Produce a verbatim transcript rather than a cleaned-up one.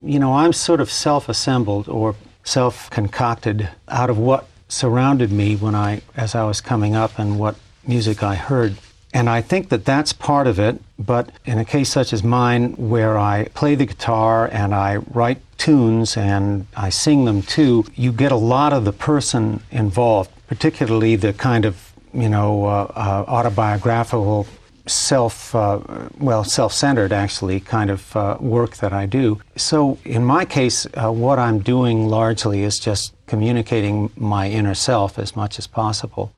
You know, I'm sort of self-assembled or self-concocted out of what surrounded me when I, as I was coming up and what music I heard. And I think that that's part of it, but in a case such as mine, where I play the guitar and I write tunes and I sing them too, you get a lot of the person involved, particularly the kind of, you know, uh, uh, autobiographical, self, uh, well, self-centered actually kind of uh, work that I do. So in my case, uh, what I'm doing largely is just communicating my inner self as much as possible.